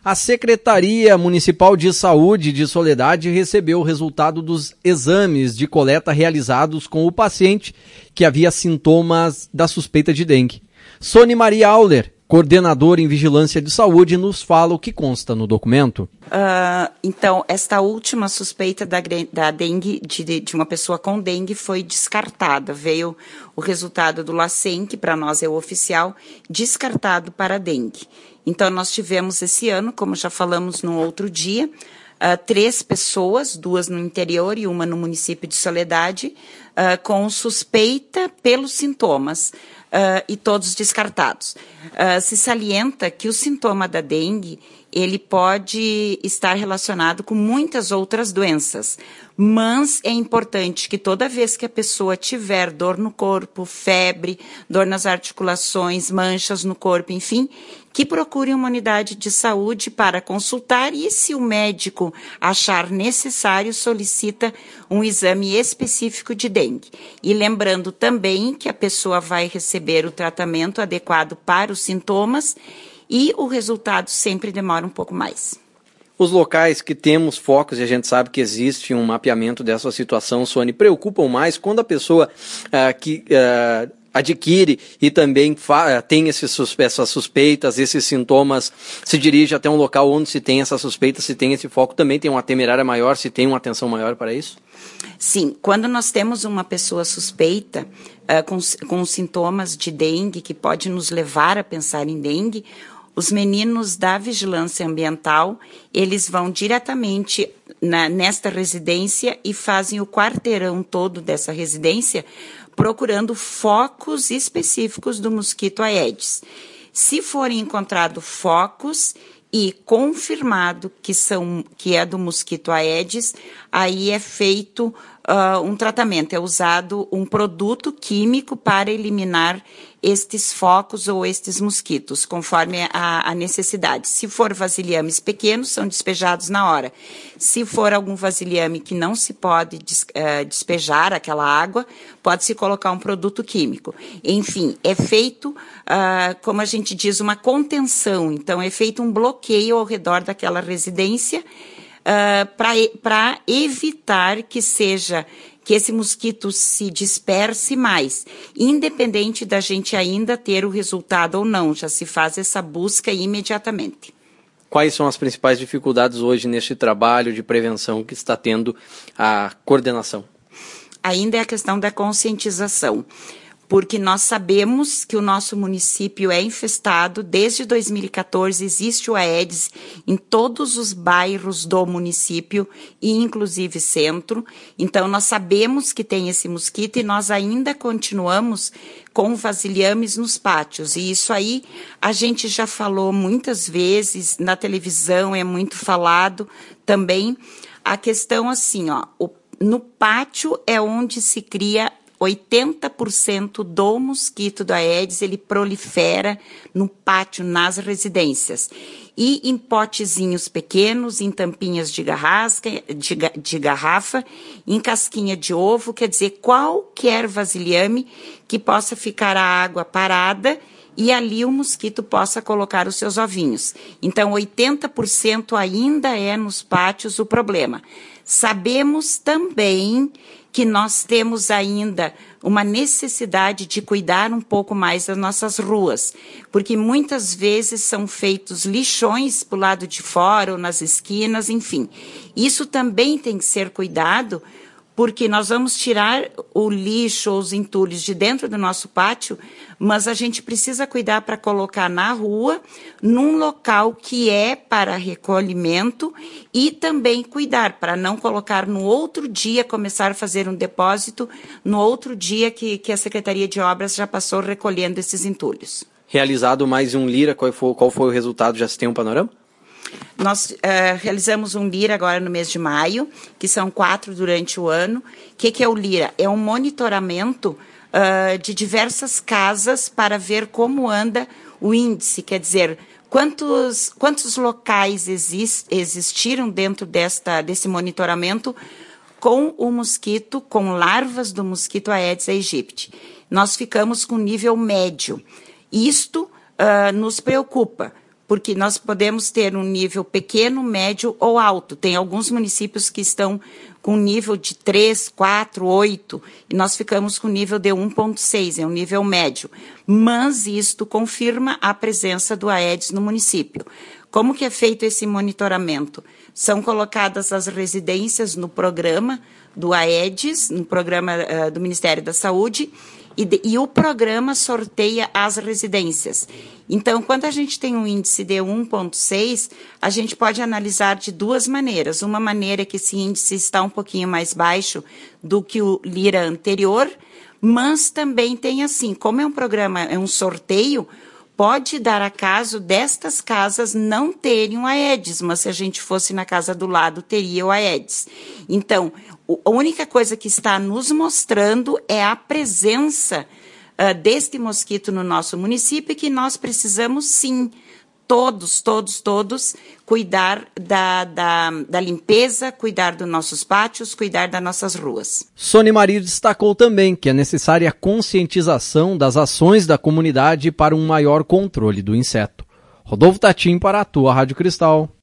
A Secretaria Municipal de Saúde de Soledade recebeu o resultado dos exames de coleta realizados com o paciente que havia sintomas da suspeita de dengue. Sônia Maria Auler, coordenadora em Vigilância de Saúde, nos fala o que consta no documento. Então, esta última suspeita da dengue, de uma pessoa com dengue, foi descartada. Veio o resultado do LACEN, que para nós é o oficial, descartado para a dengue. Então, nós tivemos esse ano, como já falamos no outro dia, 3 pessoas, 2 no interior e uma no município de Soledade, com suspeita pelos sintomas, e todos descartados. Se salienta que o sintoma da dengue, ele pode estar relacionado com muitas outras doenças, mas é importante que toda vez que a pessoa tiver dor no corpo, febre, dor nas articulações, manchas no corpo, enfim, que procure uma unidade de saúde para consultar e, se o médico achar necessário, solicita um exame específico de dengue. E lembrando também que a pessoa vai receber o tratamento adequado para os sintomas e o resultado sempre demora um pouco mais. Os locais que temos focos, e a gente sabe que existe um mapeamento dessa situação, Sônia, preocupam mais quando a pessoa adquire e também tem essas suspeitas, esses sintomas, se dirige até um local onde se tem essa suspeita, se tem esse foco, também tem uma temerária maior, se tem uma atenção maior para isso? Sim, quando nós temos uma pessoa suspeita com sintomas de dengue, que pode nos levar a pensar em dengue, os meninos da vigilância ambiental, eles vão diretamente nesta residência e fazem o quarteirão todo dessa residência, procurando focos específicos do mosquito Aedes. Se forem encontrados focos e confirmado que é do mosquito Aedes, aí é feito um tratamento, é usado um produto químico para eliminar estes focos ou estes mosquitos, conforme a necessidade. Se for vasilhames pequenos, são despejados na hora. Se for algum vasilhame que não se pode despejar aquela água, pode-se colocar um produto químico. Enfim, é feito, como a gente diz, uma contenção. Então, é feito um bloqueio ao redor daquela residência para evitar que esse mosquito se disperse mais, independente da gente ainda ter o resultado ou não, já se faz essa busca imediatamente. Quais são as principais dificuldades hoje neste trabalho de prevenção que está tendo a coordenação? Ainda é a questão da conscientização, porque nós sabemos que o nosso município é infestado. Desde 2014 existe o Aedes em todos os bairros do município, e inclusive centro. Então, nós sabemos que tem esse mosquito e nós ainda continuamos com vasilhames nos pátios. E isso aí a gente já falou muitas vezes, na televisão é muito falado também. A questão assim, no pátio é onde se cria 80% do mosquito do Aedes, ele prolifera no pátio, nas residências. E em potezinhos pequenos, em tampinhas de garrafa, em casquinha de ovo, quer dizer, qualquer vasilhame que possa ficar a água parada e ali o mosquito possa colocar os seus ovinhos. Então, 80% ainda é nos pátios o problema. Sabemos também que nós temos ainda uma necessidade de cuidar um pouco mais das nossas ruas, porque muitas vezes são feitos lixões para o lado de fora ou nas esquinas, enfim. Isso também tem que ser cuidado, porque nós vamos tirar o lixo ou os entulhos de dentro do nosso pátio, mas a gente precisa cuidar para colocar na rua, num local que é para recolhimento, e também cuidar para não colocar no outro dia, começar a fazer um depósito, no outro dia que a Secretaria de Obras já passou recolhendo esses entulhos. Realizado mais um Lira, qual foi o resultado? Já se tem um panorama? Nós realizamos um Lira agora no mês de maio, que são 4 durante o ano. O que é o Lira? É um monitoramento de diversas casas para ver como anda o índice, quer dizer, quantos locais existiram dentro desse monitoramento com o mosquito, com larvas do mosquito Aedes aegypti. Nós ficamos com nível médio. Isto nos preocupa, porque nós podemos ter um nível pequeno, médio ou alto. Tem alguns municípios que estão com nível de 3, 4, 8, e nós ficamos com nível de 1,6, é um nível médio. Mas isto confirma a presença do Aedes no município. Como que é feito esse monitoramento? São colocadas as residências no programa do Aedes, no programa do Ministério da Saúde, e o programa sorteia as residências. Então, quando a gente tem um índice de 1,6, a gente pode analisar de duas maneiras. Uma maneira é que esse índice está um pouquinho mais baixo do que o Lira anterior, mas também tem assim, como é um programa, é um sorteio, pode dar acaso destas casas não terem o Aedes, mas se a gente fosse na casa do lado, teria o Aedes. Então, a única coisa que está nos mostrando é a presença deste mosquito no nosso município e que nós precisamos, sim, todos, cuidar da limpeza, cuidar dos nossos pátios, cuidar das nossas ruas. Sônia Maria destacou também que é necessária a conscientização das ações da comunidade para um maior controle do inseto. Rodolfo Tatim para a tua Rádio Cristal.